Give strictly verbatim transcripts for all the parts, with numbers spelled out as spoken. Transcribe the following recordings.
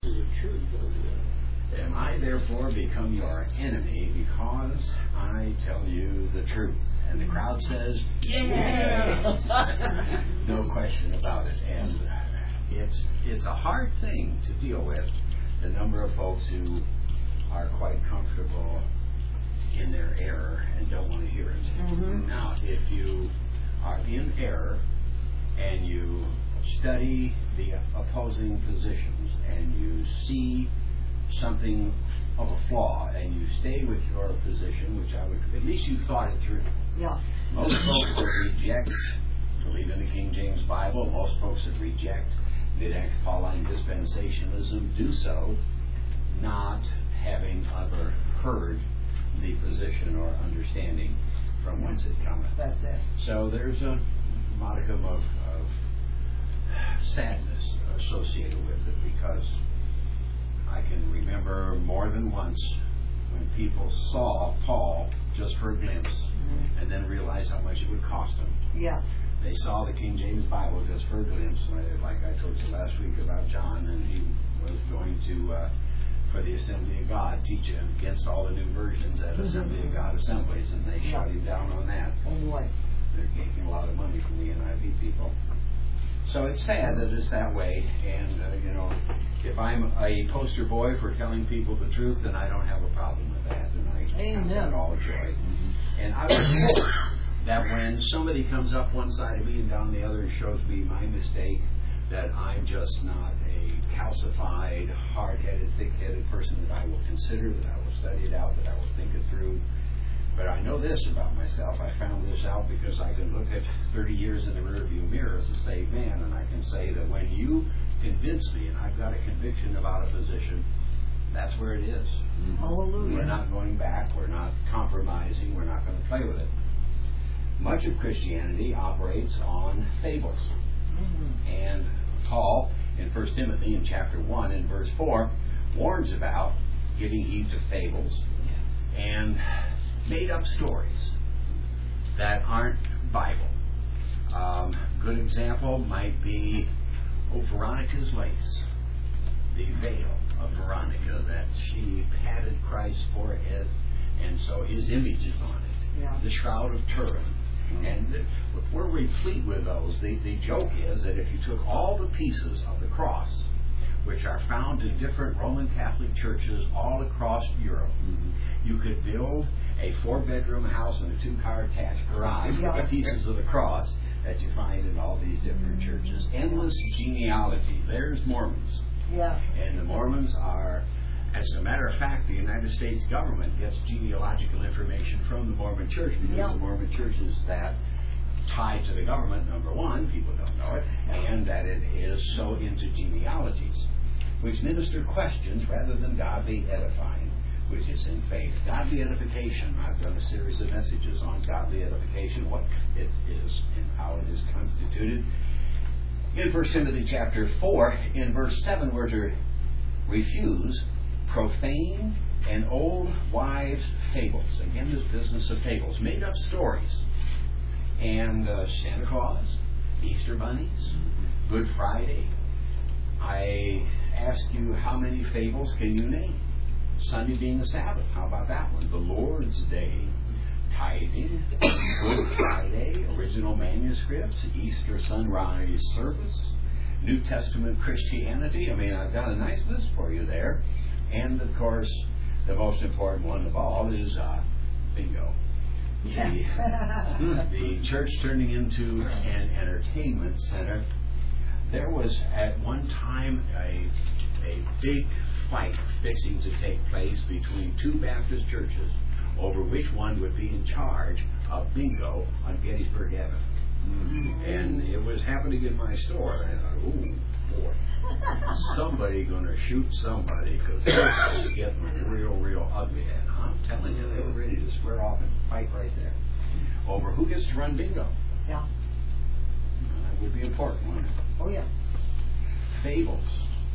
the truth of it. Am I therefore become your enemy because I tell you the truth? And the crowd says, yes! No question about it. And it's it's a hard thing to deal with, the number of folks who are quite comfortable in their error and don't want to hear it. Mm-hmm. Now, if you are in error and you study the opposing positions and you see something of a flaw and you stay with your position, which I would, at least you thought it through. Yeah. Most folks that reject, believe in the King James Bible, most folks that reject Mid-Acts Pauline dispensationalism do so not having ever heard the position or understanding from whence it cometh. That's it. So there's a modicum of, of sadness associated with it, because I can remember more than once when people saw Paul just for a glimpse, mm-hmm. and then realized how much it would cost them. Yeah. They saw the King James Bible just for a glimpse, like I told you last week about John, and he was going to, uh, for the Assembly of God, teach against all the new versions at mm-hmm. Assembly of God assemblies, and they yeah. shut him down on that. Oh boy. They're taking a lot of money from the N I V people. So it's sad that it's that way, and uh, you know, if I'm a poster boy for telling people the truth, then I don't have a problem with that, and I count that all joy. Mm-hmm. And I would hope that when somebody comes up one side of me and down the other and shows me my mistake, that I'm just not a calcified, hard-headed, thick-headed person, that I will consider, that I will study it out, that I will think it through. But I know this about myself. I found this out because I can look at thirty years in the rearview mirror as a saved man, and I can say that when you convince me and I've got a conviction about a position, that's where it is. Mm-hmm. Hallelujah. We're not going back. We're not compromising. We're not going to play with it. Much of Christianity operates on fables. Mm-hmm. And Paul, in First Timothy, in chapter one, in verse four, warns about giving heed to fables and made-up stories that aren't Bible. Um, good example might be, oh, Veronica's lace, the veil of Veronica, that she patted Christ's forehead, and so his image is on it. Yeah. The Shroud of Turin. Mm-hmm. And the, we're replete with those. The, the joke is that if you took all the pieces of the cross, which are found in different Roman Catholic churches all across Europe, mm-hmm. you could build a four-bedroom house and a two-car attached garage yeah. with the pieces of the cross that you find in all these different churches. Endless genealogy. There's Mormons. Yeah. And the Mormons are, as a matter of fact, the United States government gets genealogical information from the Mormon Church, because yeah. the Mormon Church is that tied to the government, number one, people don't know it, and that it is so into genealogies, which minister questions rather than godly edifying, which is in faith. Godly edification, I've done a series of messages on godly edification, what it is and how it is constituted. In First Timothy chapter four, in verse seven, we're to refuse profane and old wives' fables. Again, this business of fables, made up stories. And uh, Santa Claus, Easter bunnies, Good Friday. I ask you, how many fables can you name? Sunday being the Sabbath, how about that one? The Lord's Day, tithing, Good Friday, original manuscripts, Easter sunrise service, New Testament Christianity. I mean, I've got a nice list for you there. And, of course, the most important one of all is uh, bingo. The, the church turning into an entertainment center. There was at one time a, a big fight fixing to take place between two Baptist churches over which one would be in charge of bingo on Gettysburg Avenue. Mm-hmm. And it was happening in my store, and I thought, ooh, boy, somebody going to shoot somebody, because this was getting real, real ugly. And I'm telling you, they were ready to square off and fight right there over who gets to run bingo. Yeah. That would be important, wouldn't it? Oh, yeah. Fables.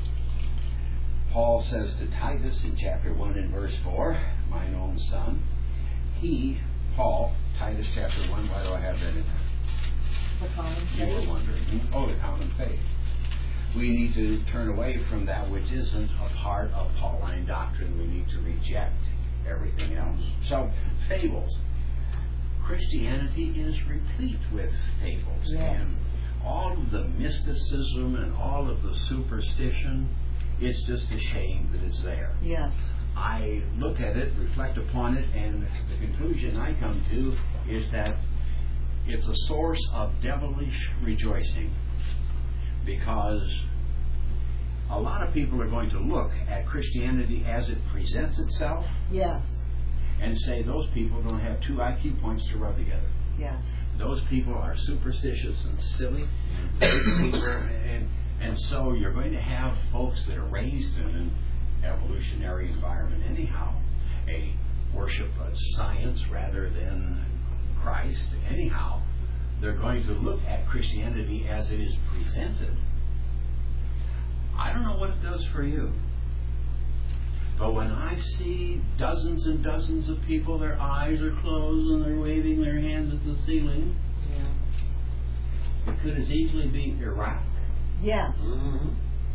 Paul says to Titus in chapter one and verse four, mine own son, he, Paul, Titus chapter one, why do I have that in there? The common faith. You were wondering. Oh, the common faith. we need to turn away from that which isn't a part of Pauline doctrine. We need to reject everything else. So, fables. Christianity is replete with fables. Yes. And all of the mysticism and all of the superstition, it's just a shame that it's there. Yes. I look at it, reflect upon it, and the conclusion I come to is that it's a source of devilish rejoicing, because a lot of people are going to look at Christianity as it presents itself Yes. and say those people don't have two I Q points to rub together. Yes. Those people are superstitious and silly. Those people are- and, and so you're going to have folks that are raised in an evolutionary environment anyhow, a worship of science rather than Christ anyhow. They're going to look at Christianity as it is presented. I don't know what it does for you, but when I see dozens and dozens of people, their eyes are closed and they're waving their hands at the ceiling, Yeah. it could as easily be Iraq. Yes. Mm-hmm.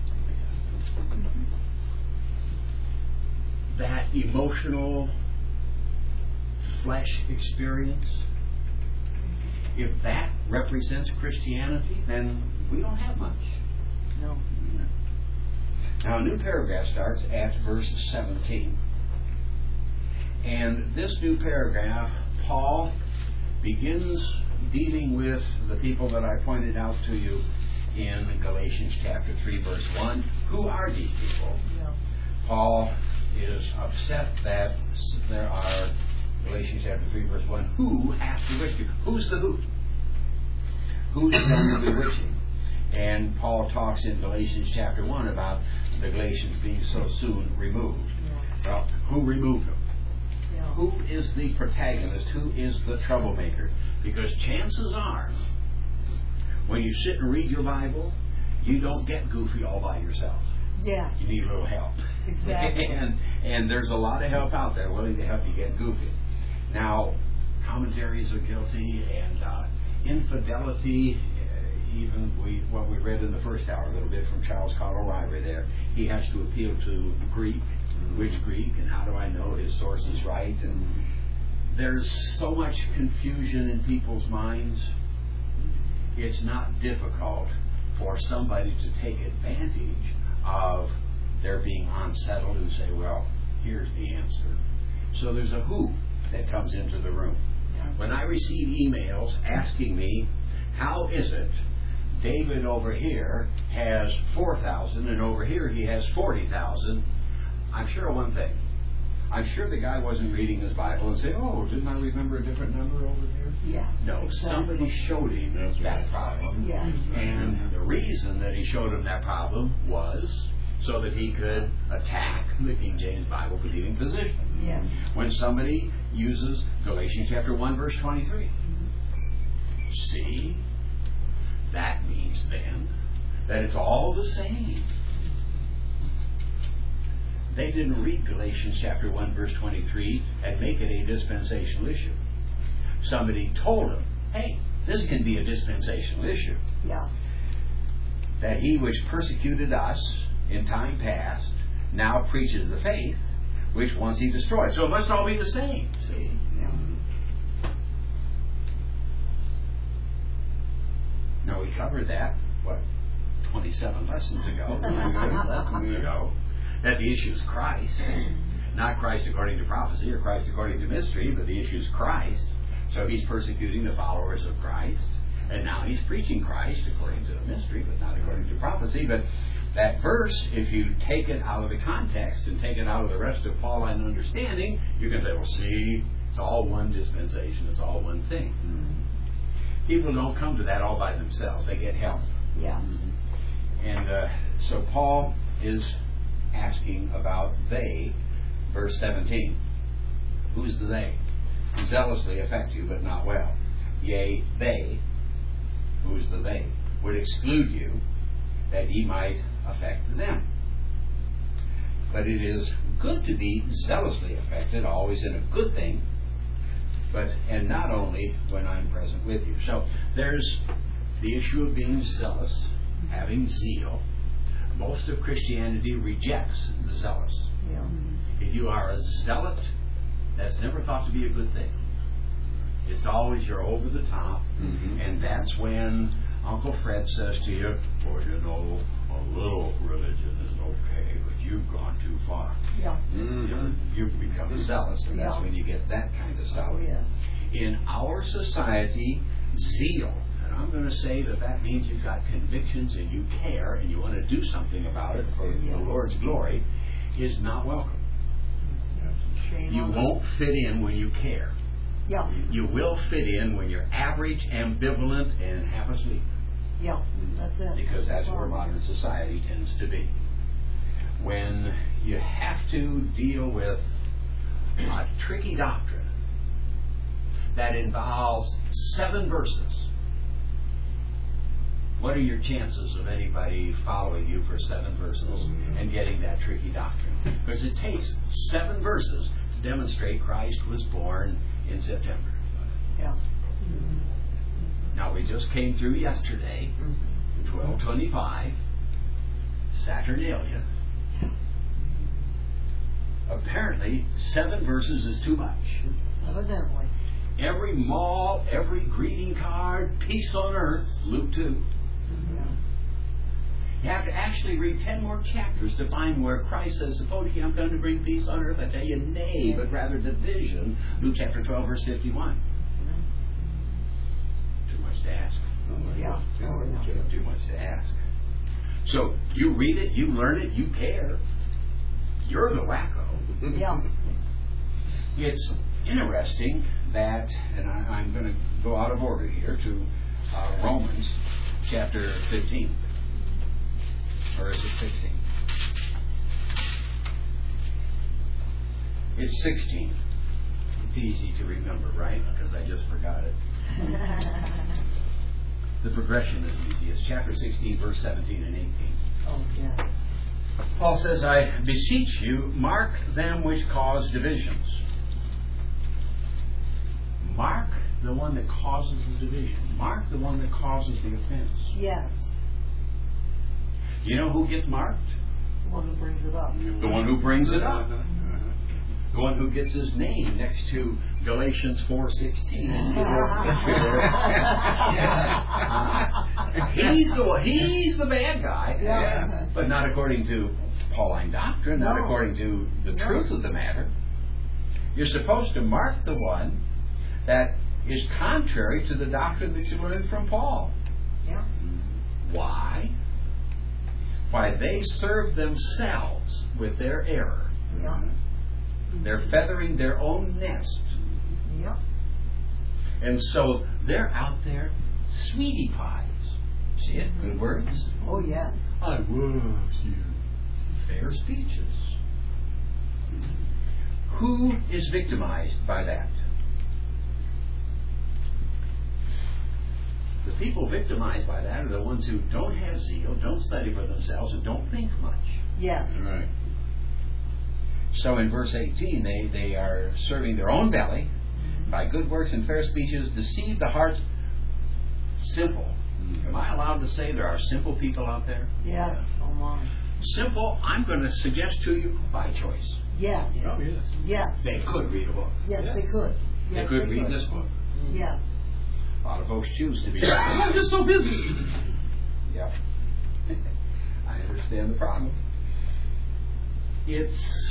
That emotional flesh experience, if that represents Christianity, then we don't have much. No. Now, a new paragraph starts at verse seventeen. And this new paragraph, Paul begins dealing with the people that I pointed out to you in Galatians chapter three, verse one. Who are these people? Yeah. Paul is upset that there are, Galatians chapter three, verse one, who has bewitched you? Who's the who? Who's done the bewitching? And Paul talks in Galatians chapter one about the Galatians being so soon removed. Yeah. Well, who removed them? Yeah. Who is the protagonist? Who is the troublemaker? Because chances are, when you sit and read your Bible, you don't get goofy all by yourself. Yes. You need a little help. Exactly. and and there's a lot of help out there willing to help you get goofy. Now, commentaries are guilty, and uh, infidelity, uh, even we what we read in the first hour a little bit from Charles Cottle Ryrie there, he has to appeal to Greek, which Greek, and how do I know his source is right? And there's so much confusion in people's minds. It's not difficult for somebody to take advantage of their being unsettled and say, well, here's the answer. So there's a who that comes into the room. Yeah. When I receive emails asking me, how is it David over here has four thousand and over here he has forty thousand, I'm sure of one thing. I'm sure the guy wasn't reading his Bible and saying, oh, didn't I remember a different number over here? Yes. No, Exactly. somebody showed him That's that right. problem. Yes. And the reason that he showed him that problem was so that he could attack the King James Bible believing position. Yes. When somebody uses Galatians chapter one, verse twenty-three, see, that means then that it's all the same. They didn't read Galatians chapter one, verse twenty-three and make it a dispensational issue. Somebody told them, hey, this can be a dispensational issue. Yes. That he which persecuted us in time past now preaches the faith which once he destroyed. So it must all be the same. See? Yeah. Now we covered that, what, twenty-seven lessons ago, twenty-six lessons ago, that the issue is Christ. Not Christ according to prophecy or Christ according to mystery, but the issue is Christ. So he's persecuting the followers of Christ. And now he's preaching Christ according to the mystery, but not according to prophecy. But that verse, if you take it out of the context and take it out of the rest of Pauline understanding, you can say, well, see, it's all one dispensation. It's all one thing. Mm-hmm. People don't come to that all by themselves. They get help. Yes. And uh, so Paul is asking about they, verse seventeen. Who's the they? Who zealously affect you, but not well. Yea, they, who's the they, would exclude you, that ye might affect them. But it is good to be zealously affected, always in a good thing, but and not only when I'm present with you. So there's the issue of being zealous, having zeal, most of Christianity rejects the zealous. Yeah. If you are a zealot, that's never thought to be a good thing. It's always you're over the top, Mhm. and that's when Uncle Fred says to you, well, you know, a little religion is okay, but you've gone too far. Yeah. Mhm. You've become zealous, and that's Yeah. when you get that kind of stuff. Oh, yes. In our society, zeal, and I'm going to say that that means you've got convictions and you care and you want to do something about it for Yes. the Lord's glory, is not welcome. Shame You on them. won't fit in when you care. Yeah. You will fit in when you're average, ambivalent, and half asleep, Yeah. That's it. because that's where Wow. modern society tends to be. When you have to deal with a tricky doctrine that involves seven verses, what are your chances of anybody following you for seven verses and getting that tricky doctrine? Because it takes seven verses to demonstrate Christ was born in September. Yeah. Now, we just came through yesterday, twelve twenty-five, Saturnalia. Apparently, seven verses is too much. Evidently. Every mall, every greeting card, peace on earth, Luke two. Yeah. You have to actually read ten more chapters to find where Christ says, suppose ye I'm come to bring peace on earth. I tell you, nay, but rather division. Luke chapter twelve, verse fifty-one. Too much to ask. Yeah. Oh, yeah. Too much to ask. So you read it, you learn it, you care. You're the wacko. Yeah. It's interesting that, and I, I'm going to go out of order here to uh, Romans chapter fifteen. Or is it sixteen? It's sixteen. It's easy to remember, right? Because I just forgot it. The progression is easy. It's chapter sixteen, verse seventeen and eighteen. Oh, yeah. Paul says, I beseech you, mark them which cause divisions. Mark the one that causes the division. Mark the one that causes the offense. Yes. You know who gets marked? The one who brings it up. The one who brings it up. The one who gets his name next to Galatians four sixteen. He's the one, he's the bad guy. Yeah. But not according to Pauline doctrine, not No. according to the No. truth of the matter. You're supposed to mark the one that is contrary to the doctrine that you learned from Paul. Yeah. Why? Why, they serve themselves with their error. Yeah. They're feathering their own nest. Yeah. And so they're out there sweetie pies. See it? Good words? Oh, yeah. I love you. Fair speeches. Who is victimized by that? The people victimized by that are the ones who don't have zeal, don't study for themselves, and don't think much. Yes. Right. So in verse eighteen, they, they are serving their own belly by good works and fair speeches, deceive the hearts. Simple. Am I allowed to say there are simple people out there? Yes. Oh, my. Simple, I'm going to suggest to you by choice. Yes. Oh, yes. Yes. They could read a book. Yes, Yes. they could. They Yes, could read this book. Yes. A lot of folks choose to be like, I'm just so busy. Yep. I understand the problem. It's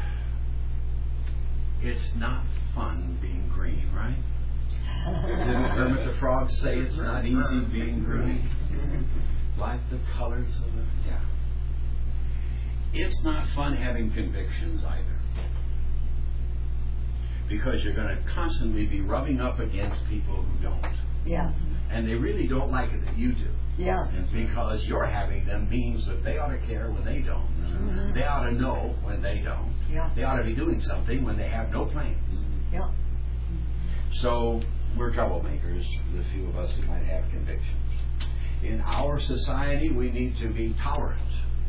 it's not fun being green, right? Didn't Kermit the Frog say it's not easy being green? Like the colors of the... Yeah. It's not fun having convictions either. Because you're going to constantly be rubbing up against people who don't. Yes. And they really don't like it that you do. Yes. Because you're having them means that they ought to care when they don't. Mhm. They ought to know when they don't. Yeah. They ought to be doing something when they have no plans. Yeah. So we're troublemakers, the few of us who might have convictions. In our society, we need to be tolerant.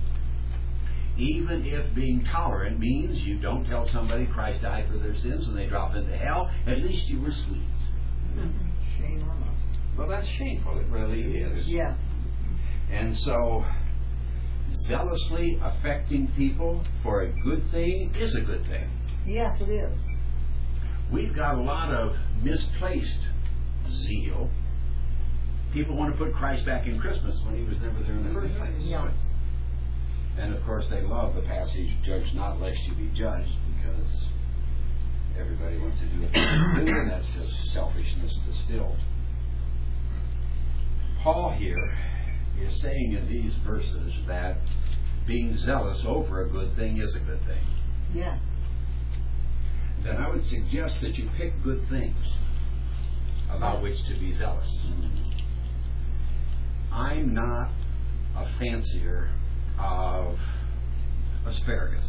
Even if being tolerant means you don't tell somebody Christ died for their sins and they drop into hell, at least you were sweet. Shame on us. Well, that's shameful. It really is. Yes. And so zealously affecting people for a good thing is a good thing. Yes, it is. We've got a lot of misplaced zeal. People want to put Christ back in Christmas when he was never there in the first place. Yeah. And of course they love the passage, judge not lest you be judged, because everybody wants to do what they want to do, and that's just selfishness distilled. Paul here is saying in these verses that being zealous over a good thing is a good thing. Yes. Then I would suggest that you pick good things about which to be zealous. I'm not a fancier of asparagus,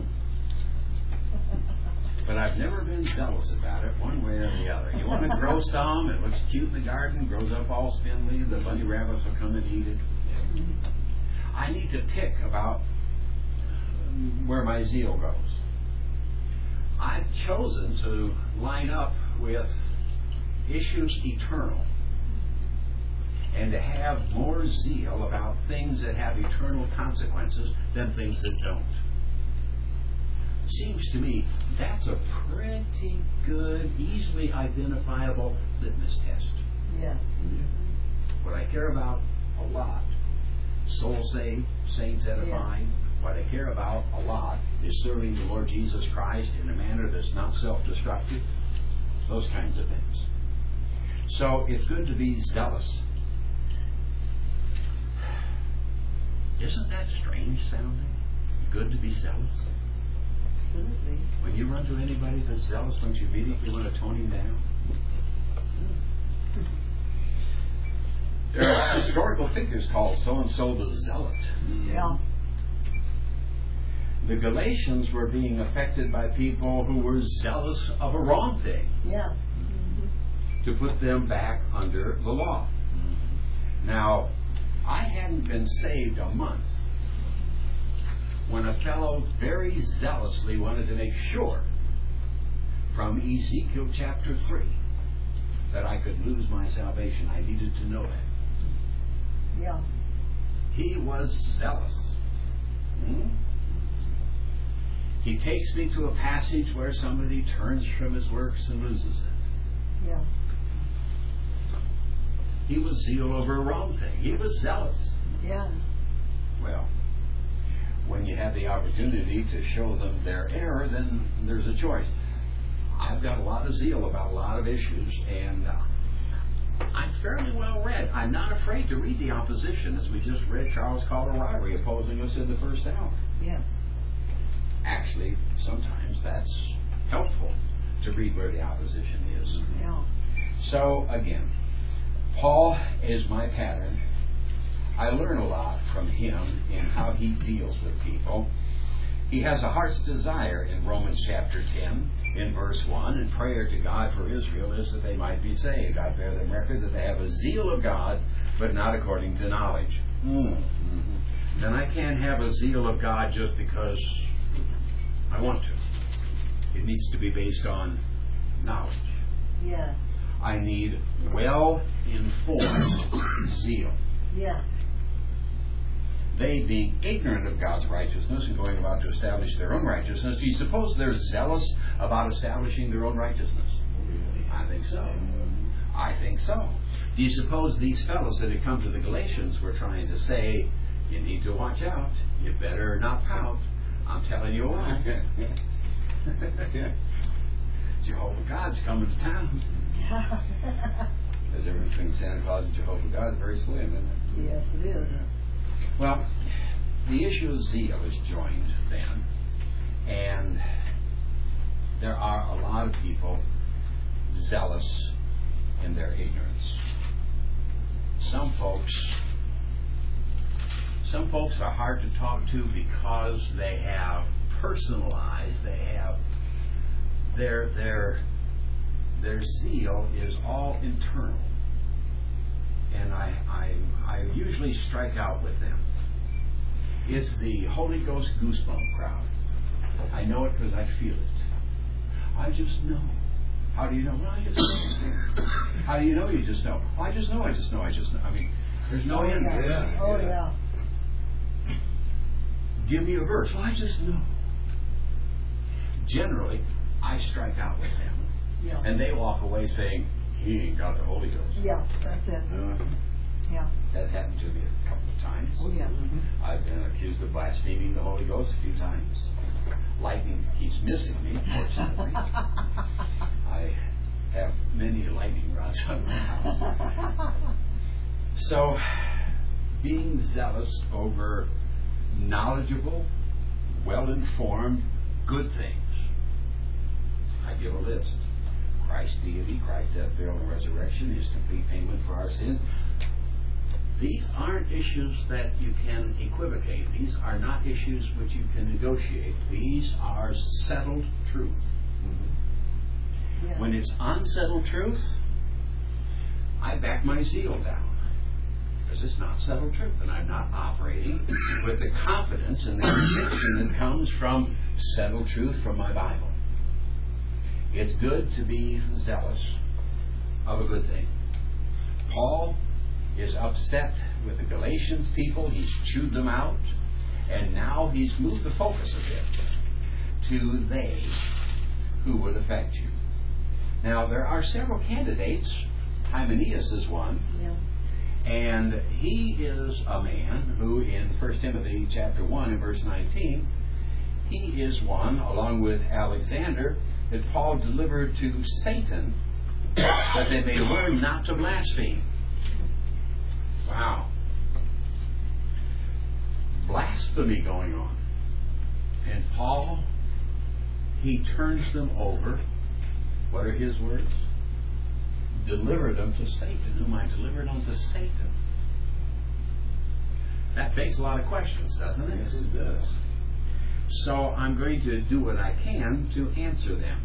but I've never been zealous about it one way or the other. You want to grow some, it looks cute in the garden, grows up all spindly, the bunny rabbits will come and eat it. I need to pick about where my zeal goes. I've chosen to line up with issues eternal and to have more zeal about things that have eternal consequences than things that don't. Seems to me that's a pretty good, easily identifiable litmus test. Yes. What I care about a lot, soul saved, saints edifying. Yes. What I care about a lot is serving the Lord Jesus Christ in a manner that's not self-destructive. Those kinds of things. So it's good to be zealous. Isn't that strange sounding? Good to be zealous? Absolutely. When you run to anybody that's zealous, don't you immediately want to tone him down? There are historical figures called so-and-so the zealot. Yeah. The Galatians were being affected by people who were zealous of a wrong thing. Yes. To put them back under the law. Now, I hadn't been saved a month when a fellow very zealously wanted to make sure from Ezekiel chapter three that I could lose my salvation. I needed to know that. Yeah. He was zealous. Hmm? He takes me to a passage where somebody turns from his works and loses it. Yeah. He was zeal over a wrong thing. He was zealous. Yes. Well, when you have the opportunity to show them their error, then there's a choice. I've got a lot of zeal about a lot of issues, and uh, I'm fairly well read. I'm not afraid to read the opposition, as we just read Charles Colorado opposing us in the first hour. Yes. Actually, sometimes that's helpful to read where the opposition is. Yeah. So, again, Paul is my pattern. I learn a lot from him in how he deals with people. He has a heart's desire in Romans chapter ten, in verse one, and prayer to God for Israel is that they might be saved. I bear them record that they have a zeal of God, but not according to knowledge. Mm. Mm-hmm. Then I can't have a zeal of God just because I want to. It needs to be based on knowledge. Yes. I need well-informed zeal. Yes. They, being ignorant of God's righteousness and going about to establish their own righteousness, do you suppose they're zealous about establishing their own righteousness? I think so. I think so. Do you suppose these fellows that had come to the Galatians were trying to say, you need to watch out, you better not pout, I'm telling you why. Jehovah God's coming to town. The difference between Santa Claus and Jehovah God is very slim, isn't it? Yes, it is. Well, the issue of zeal is joined then, and there are a lot of people zealous in their ignorance. Some folks, some folks are hard to talk to because they have personalized, they have their their their zeal is all internal. And I, I, I usually strike out with them. It's the Holy Ghost goosebump crowd. I know it because I feel it. I just know. How do you know? Well, I just know. How do you know you just know? Well, I just know, I just know, I just know. I mean, there's no Oh, end. yeah. Yeah. Oh, yeah. give me a verse. Well, I just know. Generally, I strike out with them, Yeah. and they walk away saying, he ain't got the Holy Ghost. Yeah, that's it. Uh, Yeah. that's happened to me a couple of times. Oh, yes. I've been accused of blaspheming the Holy Ghost a few times. Lightning keeps missing me, fortunately. I have many lightning rods on my house. So, being zealous over knowledgeable, well-informed, good things. I give a list. Christ's deity, Christ's death, burial, and resurrection, His complete payment for our sins. These aren't issues that you can equivocate. These are not issues which you can negotiate. These are settled truth. Yeah. When it's unsettled truth, I back my zeal down. Because it's not settled truth, and I'm not operating with the confidence and the conviction that comes from settled truth from my Bible. It's good to be zealous of a good thing. Paul is upset with the Galatians people. He's chewed them out, and now he's moved the focus a bit to they who would affect you. Now, there are several candidates. Hymenaeus is one. Yeah. And he is a man who, in First Timothy chapter one and verse nineteen, he is one, along with Alexander, that Paul delivered to Satan, that they may learn not to blaspheme. Wow. Blasphemy going on. And Paul, he turns them over. What are his words? Deliver them to Satan, whom I delivered unto Satan. That begs a lot of questions, doesn't it? Yes, it does. So I'm going to do what I can to answer them.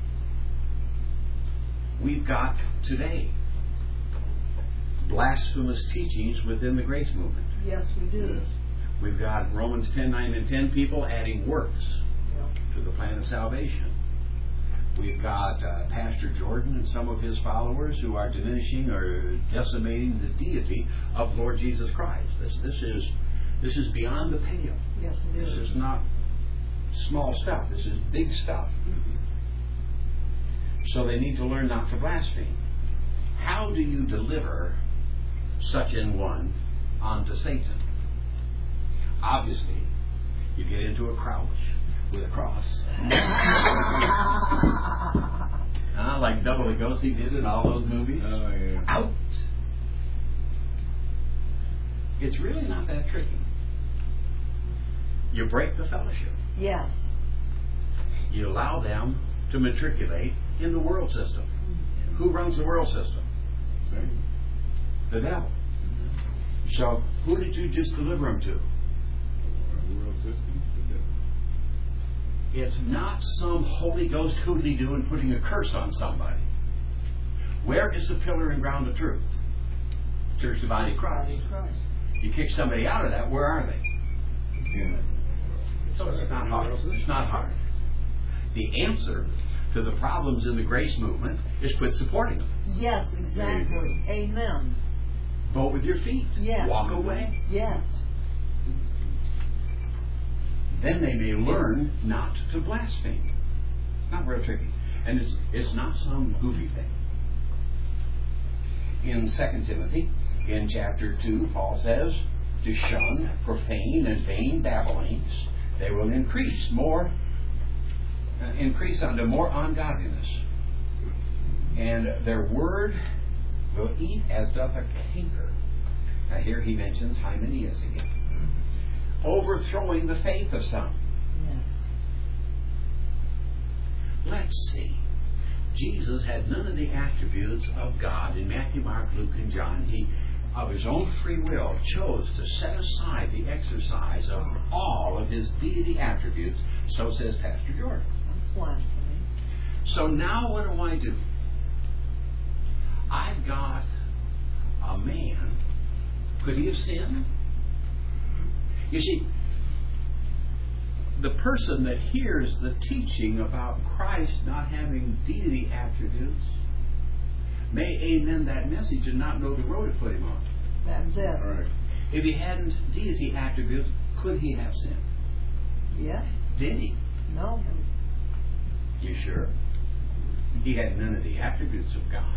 We've got today blasphemous teachings within the grace movement. Yes, we do. Yes. We've got Romans ten, nine, and ten people adding works Yeah. to the plan of salvation. We've got uh, Pastor Jordan and some of his followers who are diminishing or decimating the deity of Lord Jesus Christ. This, this is this is beyond the pale. Yes, it This is. is not small stuff. This is big stuff. So they need to learn not to blaspheme. How do you deliver such an one onto Satan? Obviously, you get into a crouch with a cross. uh, like Double Lugosi did in all those movies. Oh, yeah. Out. It's really not that tricky. You break the fellowship. Yes. You allow them to matriculate in the world system. Who runs the world system? Same. The devil. So, who did you just deliver them to? The world system. The devil. It's not some Holy Ghost hoodly-doo putting a curse on somebody. Where is the pillar and ground of truth? Church, the body of Christ. Body of Christ. You kick somebody out of that, where are they? Yeah. So it's not hard. It's not hard. The answer to the problems in the grace movement is quit supporting them. Yes, exactly. Amen. Vote with your feet. Yes. Walk away. Yes. Then they may learn not to blaspheme. It's not real tricky. And it's it's not some goofy thing. In Second Timothy, in chapter two, Paul says, to shun profane and vain babblings, they will increase more, uh, increase unto more ungodliness. And their word will eat as doth a canker. Now here he mentions Hymenaeus again. Overthrowing the faith of some. Yes. Let's see. Jesus had none of the attributes of God. In Matthew, Mark, Luke, and John, he, of his own free will, chose to set aside the exercise of all of his deity attributes. So says Pastor Jordan. That's blasphemy. So now what do I do? I've got a man. Could he have sinned? You see, the person that hears the teaching about Christ not having deity attributes may amen that message and not know the road to put him on. That's it. All right. If he hadn't deity attributes, could he have sinned? Yes. Did he? No. You sure? He had none of the attributes of God.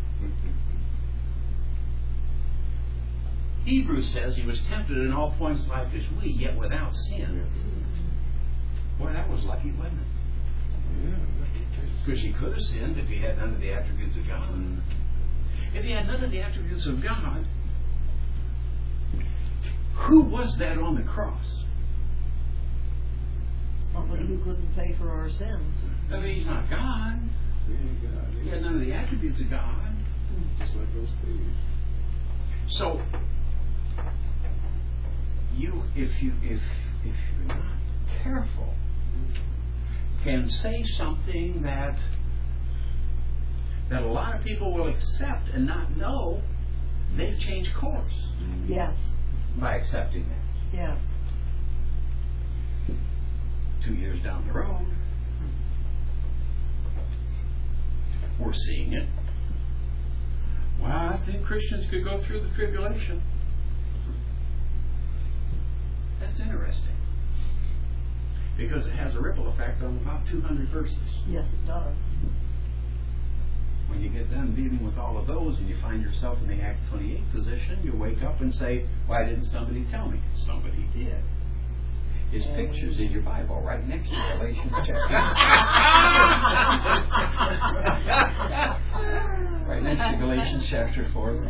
Hebrews says he was tempted in all points like as we, yet without sin. Boy, that was lucky, wasn't it? Because he could have sinned if he had none of the attributes of God. If he had none of the attributes of God, who was that on the cross? Somebody who couldn't pay for our sins. I mean, he's not God. He ain't God. He had none of the attributes of God. Just like those pigs. So, you, if you, if if you're not careful, can say something that that a lot of people will accept and not know they've changed course Yes. by accepting that. Yes. Two years down the road, we're seeing it. Well, I think Christians could go through the tribulation. That's interesting. Because it has a ripple effect on about two hundred verses. Yes, it does. When you get done dealing with all of those and you find yourself in the Act twenty-eight position, you wake up and say, why didn't somebody tell me? Somebody did. His picture's in your Bible right next to Galatians chapter. Right next to Galatians chapter four.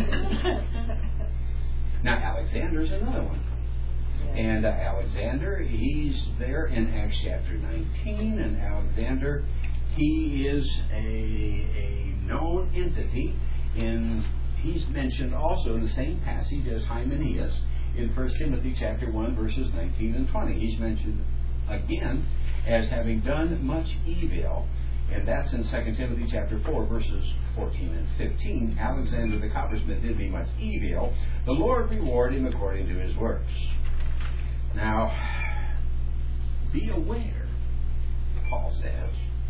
Now Alexander's another one. And uh, Alexander, he's there in Acts chapter nineteen, and Alexander, he is a, a known entity in, he's mentioned also in the same passage as Hymenaeus in First Timothy chapter one, verses nineteen and twenty. He's mentioned again as having done much evil, and that's in Second Timothy chapter four, verses fourteen and fifteen. Alexander the coppersmith did me much evil. The Lord reward him according to his works. Now, be aware, Paul says,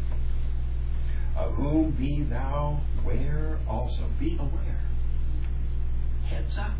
of whom be thou ware also. Be aware. Heads up.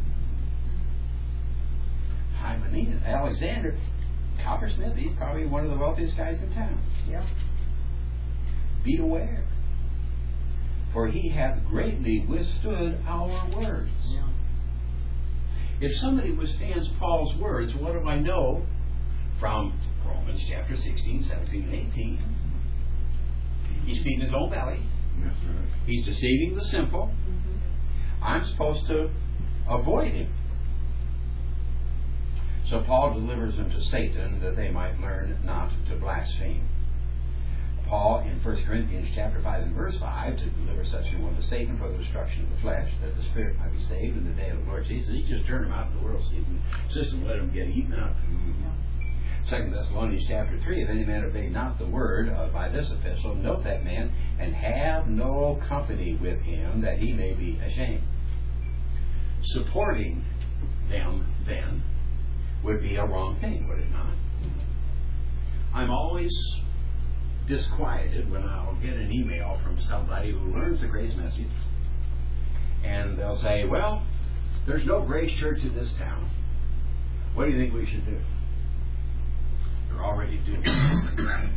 Hymenaeus, Alexander, coppersmith, he's probably one of the wealthiest guys in town. Yeah. Be aware. For he hath greatly withstood our words. Yeah. If somebody withstands Paul's words, what do I know from Romans chapter sixteen, seventeen, and eighteen? He's feeding his own belly. That's right. He's deceiving the simple. Mm-hmm. I'm supposed to avoid him. So Paul delivers them to Satan that they might learn not to blaspheme. Paul in First Corinthians chapter five and verse five, to deliver such an one to Satan for the destruction of the flesh, that the spirit might be saved in the day of the Lord Jesus. He just turned them out in the world system, let them get eaten up. Mm-hmm. Second Thessalonians chapter three, if any man obey not the word uh, by this epistle, note that man, and have no company with him, that he may be ashamed. Supporting them then would be a wrong thing, would it not? I'm always disquieted when I'll get an email from somebody who learns the grace message, and they'll say, well, there's no Grace Church in this town. What do you think we should do? They're already doing it.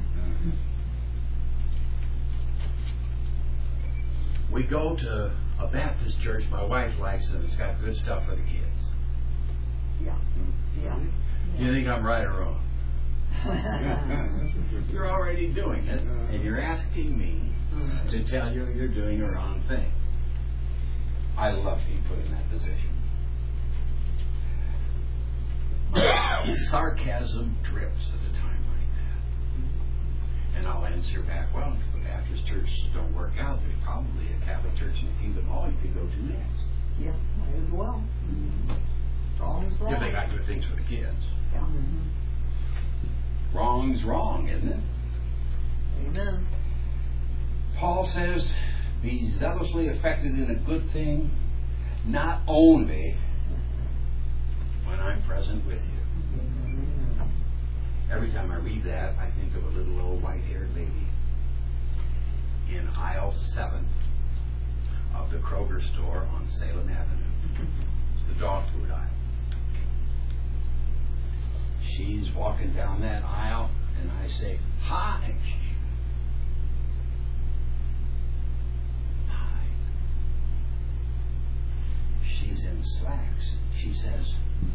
We go to a Baptist church my wife likes, and it's got good stuff for the kids. Yeah. Yeah. You think I'm right or wrong? You're already doing it, and you're asking me to tell you you're doing the wrong thing. I love being put in that position. Sarcasm drips at a time like that. And I'll answer back, well, if the Baptist church don't work out, there's probably a Catholic church in the Kingdom Hall you could go to next. Yeah, might as well. Wrong's wrong. If they got good things for the kids. Yeah. Mm-hmm. Wrong's wrong, isn't it? Amen. Paul says, be zealously affected in a good thing, not only when I'm present with you. Amen. Every time I read that, I think of a little old white-haired lady in aisle seven of the Kroger store on Salem Avenue. It's the dog food aisle. she's walking down that aisle, and I say, "Hi." Hi. She's in slacks. She says,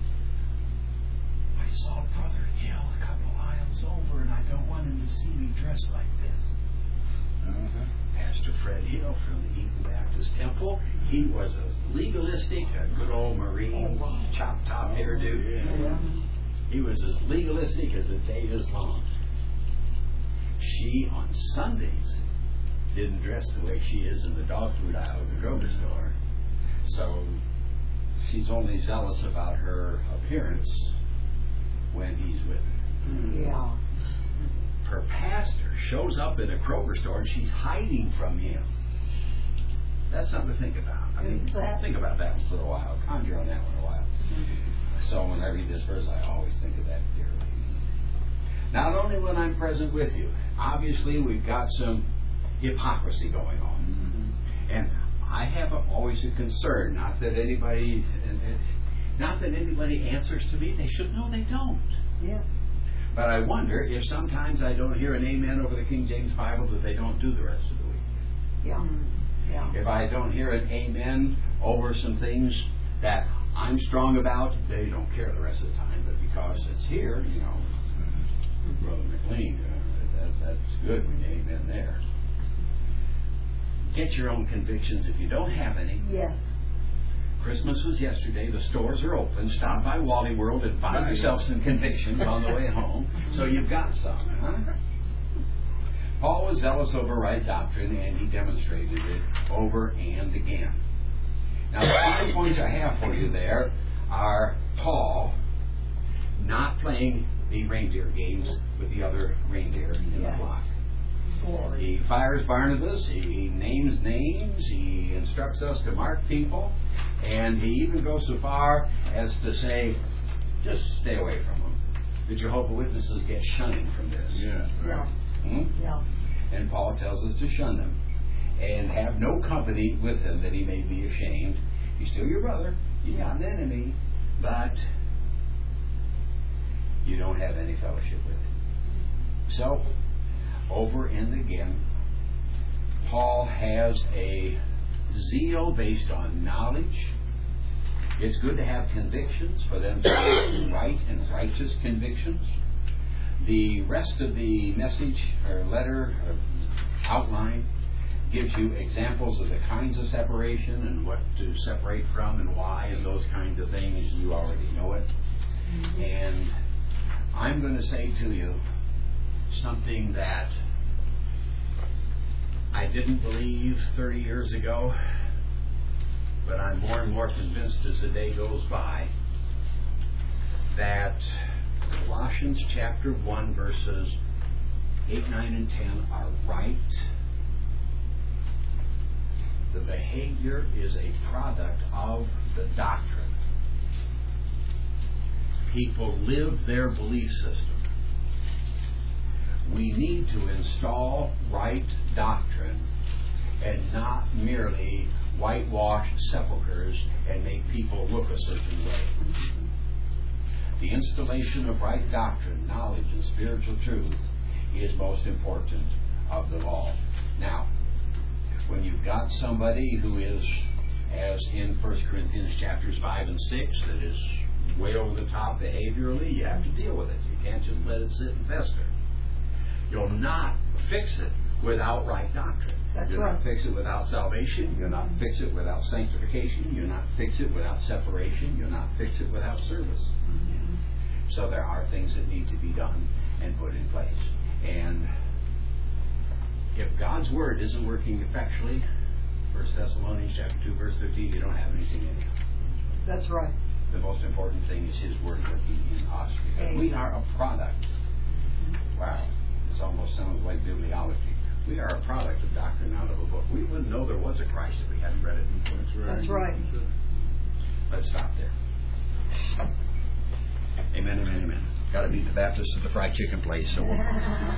"I saw Brother Hill a couple aisles over, and I don't want him to see me dressed like this." Uh-huh. Pastor Fred Hill from the Eaton Baptist Temple. He was as legalistic, a good old Marine, Oh, wow. chop top hairdo. Yeah. He was as legalistic as the day is long. She, on Sundays, didn't dress the way she is in the dog food aisle of the grocery store. So she's only zealous about her appearance when he's with her. Yeah. Her pastor shows up in a Kroger store and she's hiding from him. That's something to think about. I mean, Exactly. think about that one for a while. Conjure on that one a while. So when I read this verse, I always think of that dearly. Not only when I'm present with you, obviously we've got some hypocrisy going on. Mm-hmm. And I have a, always a concern, not that anybody, not that anybody answers to me. They should know they don't. Yeah. But I wonder if sometimes I don't hear an amen over the King James Bible that they don't do the rest of the week. Yeah. Yeah. If I don't hear an amen over some things that I'm strong about, they don't care the rest of the time. But because it's here, you know, Brother McLean, uh, that, that's good when you amen there. Get your own convictions if you don't have any. Yes. Christmas was yesterday. The stores are open. Stop by Wally World and buy yourself some convictions on the way home. So you've got some. Huh? Paul was zealous over right doctrine, and he demonstrated it over and again. Now, the five points I have for you there are Paul not playing the reindeer games with the other reindeer in Yes. the flock. Glory. He fires Barnabas, he names names, he instructs us to mark people, and he even goes so far as to say, just stay away from them. The Jehovah's Witnesses get shunning from this. Yeah. Yeah. Hmm? Yeah. And Paul tells us to shun them and have no company with them that he may be ashamed. He's still your brother, he's Yeah. not an enemy, but you don't have any fellowship with him. So, over and again, Paul has a zeal based on knowledge. It's good to have convictions, for them to be right and righteous convictions. The rest of the message or letter or outline gives you examples of the kinds of separation and what to separate from and why and those kinds of things. You already know it. Mm-hmm. And I'm going to say to you something that I didn't believe thirty years ago, but I'm more and more convinced as the day goes by that Colossians chapter one verses eight, nine, and ten are right. The behavior is a product of the doctrine. People live their belief system. We need to install right doctrine and not merely whitewash sepulchres and make people look a certain way. The installation of right doctrine, knowledge, and spiritual truth is most important of them all. Now, when you've got somebody who is, as in First Corinthians chapters five and six, that is way over the top behaviorally, you have to deal with it. You can't just let it sit and fester. You'll not fix it without right doctrine. That's You'll right. not fix it without salvation. You'll not fix it without sanctification. You'll not fix it without separation. You'll not fix it without service. Mm-hmm. So there are things that need to be done and put in place. And if God's Word isn't working effectually, First Thessalonians chapter two, verse thirteen, you don't have anything in you. That's right. The most important thing is His Word working in us. Because we are a product. Wow, this almost sounds like bibliology. We are a product of doctrine out of a book. We wouldn't know there was a Christ if we hadn't read it. That's right. That's right. Let's stop there. Amen, amen, amen. Got to beat the Baptists to the fried chicken place. So we'll